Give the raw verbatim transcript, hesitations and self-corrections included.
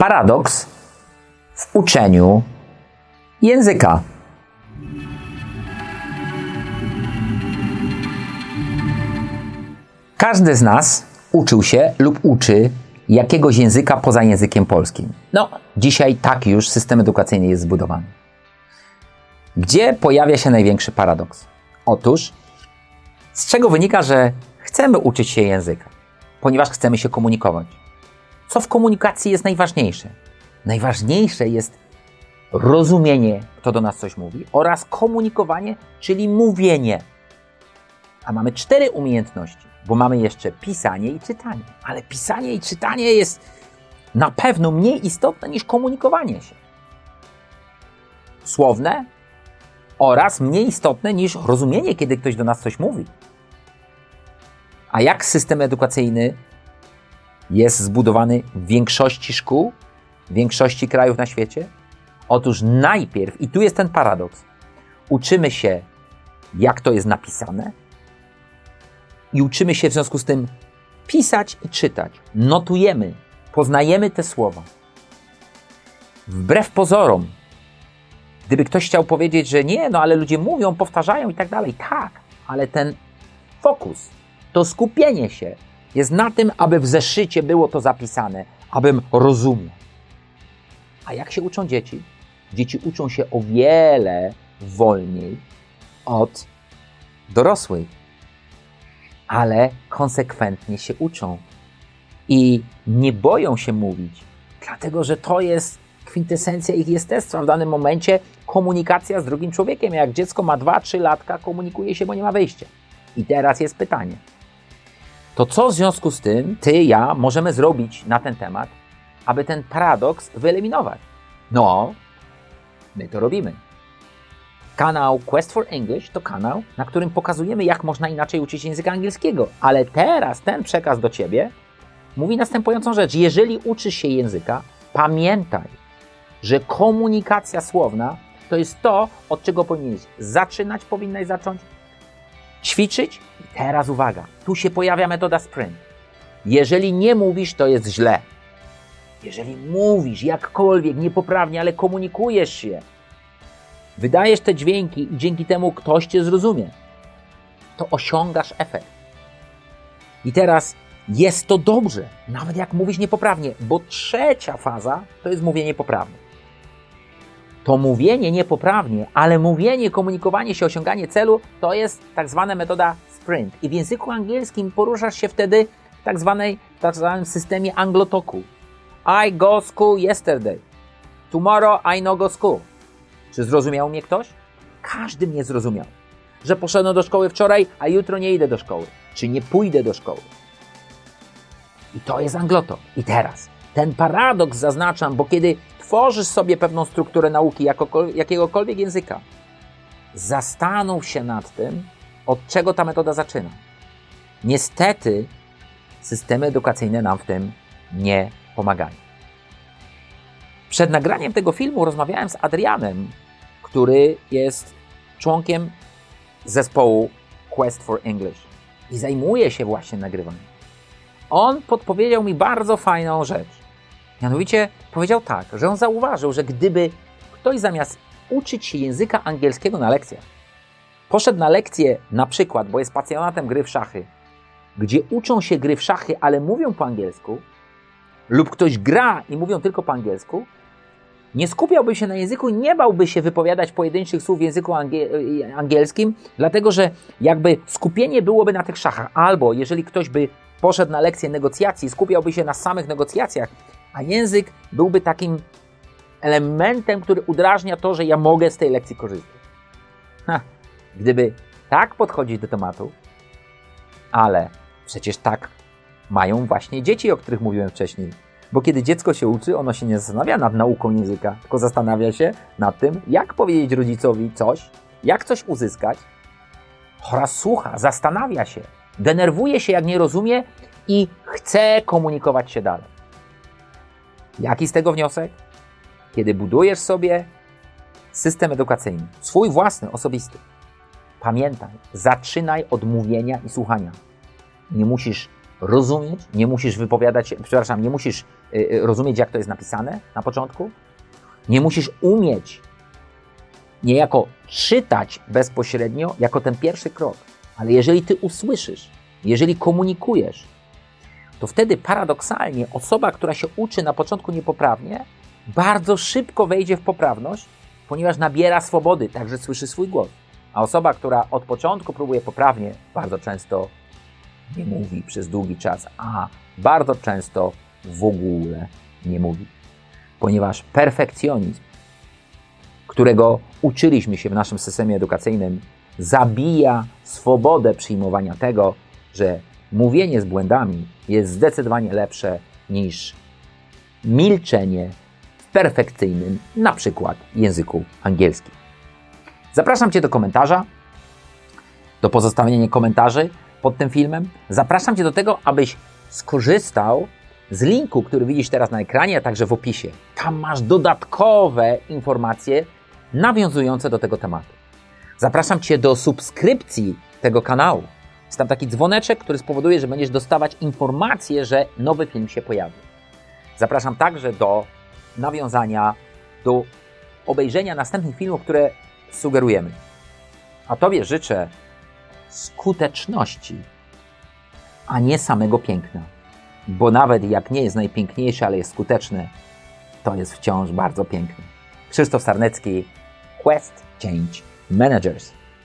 Paradoks w uczeniu języka. Każdy z nas uczył się lub uczy jakiegoś języka poza językiem polskim. No, dzisiaj tak już system edukacyjny jest zbudowany. Gdzie pojawia się największy paradoks? Otóż, z czego wynika, że chcemy uczyć się języka, ponieważ chcemy się komunikować. Co w komunikacji jest najważniejsze? Najważniejsze jest rozumienie, kto do nas coś mówi, oraz komunikowanie, czyli mówienie. A mamy cztery umiejętności, bo mamy jeszcze pisanie i czytanie. Ale pisanie i czytanie jest na pewno mniej istotne niż komunikowanie się. Słowne oraz mniej istotne niż rozumienie, kiedy ktoś do nas coś mówi. A jak system edukacyjny jest zbudowany w większości szkół, w większości krajów na świecie? Otóż najpierw, i tu jest ten paradoks, uczymy się, jak to jest napisane i uczymy się w związku z tym pisać i czytać. Notujemy, poznajemy te słowa. Wbrew pozorom, gdyby ktoś chciał powiedzieć, że nie, no ale ludzie mówią, powtarzają i tak dalej. Tak, ale ten fokus, to skupienie się jest na tym, aby w zeszycie było to zapisane, abym rozumiał. A jak się uczą dzieci? Dzieci uczą się o wiele wolniej od dorosłych, ale konsekwentnie się uczą i nie boją się mówić, dlatego że to jest kwintesencja ich jestestwa. W danym momencie komunikacja z drugim człowiekiem. Jak dziecko ma dwa trzy latka, komunikuje się, bo nie ma wyjścia. I teraz jest pytanie. To co w związku z tym ty, ja możemy zrobić na ten temat, aby ten paradoks wyeliminować? No, my to robimy. Kanał Quest for English to kanał, na którym pokazujemy, jak można inaczej uczyć języka angielskiego. Ale teraz ten przekaz do ciebie mówi następującą rzecz. Jeżeli uczysz się języka, pamiętaj, że komunikacja słowna to jest to, od czego powinieneś zaczynać, powinnaś zacząć ćwiczyć. I teraz uwaga, tu się pojawia metoda sprint. Jeżeli nie mówisz, to jest źle. Jeżeli mówisz jakkolwiek, niepoprawnie, ale komunikujesz się, wydajesz te dźwięki i dzięki temu ktoś cię zrozumie, to osiągasz efekt. I teraz jest to dobrze, nawet jak mówisz niepoprawnie, bo trzecia faza to jest mówienie poprawnie. To mówienie niepoprawnie, ale mówienie, komunikowanie się, osiąganie celu to jest tak zwana metoda sprint. I w języku angielskim poruszasz się wtedy w tak, zwanej, w tak zwanym systemie anglotoku. I go school yesterday. Tomorrow I no go school. Czy zrozumiał mnie ktoś? Każdy mnie zrozumiał. Że poszedłem do szkoły wczoraj, a jutro nie idę do szkoły. Czy nie pójdę do szkoły. I to jest anglotok. I teraz ten paradoks zaznaczam, bo kiedy tworzysz sobie pewną strukturę nauki jakiegokolwiek języka, zastanów się nad tym, od czego ta metoda zaczyna. Niestety systemy edukacyjne nam w tym nie pomagają. Przed nagraniem tego filmu rozmawiałem z Adrianem, który jest członkiem zespołu Quest for English i zajmuje się właśnie nagrywaniem. On podpowiedział mi bardzo fajną rzecz. Mianowicie powiedział tak, że on zauważył, że gdyby ktoś zamiast uczyć się języka angielskiego na lekcjach, poszedł na lekcję na przykład, bo jest pasjonatem gry w szachy, gdzie uczą się gry w szachy, ale mówią po angielsku, lub ktoś gra i mówią tylko po angielsku, nie skupiałby się na języku i nie bałby się wypowiadać pojedynczych słów w języku angie- angielskim, dlatego że jakby skupienie byłoby na tych szachach. Albo jeżeli ktoś by poszedł na lekcję negocjacji, skupiałby się na samych negocjacjach, a język byłby takim elementem, który udrażnia to, że ja mogę z tej lekcji korzystać. Ha, gdyby tak podchodzić do tematu, ale przecież tak mają właśnie dzieci, o których mówiłem wcześniej. Bo kiedy dziecko się uczy, ono się nie zastanawia nad nauką języka, tylko zastanawia się nad tym, jak powiedzieć rodzicowi coś, jak coś uzyskać, oraz słucha, zastanawia się, denerwuje się, jak nie rozumie i chce komunikować się dalej. Jaki z tego wniosek? Kiedy budujesz sobie system edukacyjny, swój własny, osobisty, pamiętaj, zaczynaj od mówienia i słuchania. Nie musisz rozumieć, nie musisz wypowiadać się, przepraszam, nie musisz y, rozumieć, jak to jest napisane na początku. Nie musisz umieć niejako czytać bezpośrednio jako ten pierwszy krok. Ale jeżeli ty usłyszysz, jeżeli komunikujesz, to wtedy paradoksalnie osoba, która się uczy na początku niepoprawnie, bardzo szybko wejdzie w poprawność, ponieważ nabiera swobody, także słyszy swój głos. A osoba, która od początku próbuje poprawnie, bardzo często nie mówi przez długi czas, a bardzo często w ogóle nie mówi. Ponieważ perfekcjonizm, którego uczyliśmy się w naszym systemie edukacyjnym, zabija swobodę przyjmowania tego, że mówienie z błędami jest zdecydowanie lepsze niż milczenie w perfekcyjnym, na przykład języku angielskim. Zapraszam Cię do komentarza, do pozostawienia komentarzy pod tym filmem. Zapraszam Cię do tego, abyś skorzystał z linku, który widzisz teraz na ekranie, a także w opisie. Tam masz dodatkowe informacje nawiązujące do tego tematu. Zapraszam Cię do subskrypcji tego kanału. Jest tam taki dzwoneczek, który spowoduje, że będziesz dostawać informacje, że nowy film się pojawi. Zapraszam także do nawiązania, do obejrzenia następnych filmów, które sugerujemy. A Tobie życzę skuteczności, a nie samego piękna. Bo nawet jak nie jest najpiękniejsze, ale jest skuteczne, to jest wciąż bardzo piękne. Krzysztof Sarnecki, Quest Change Managers.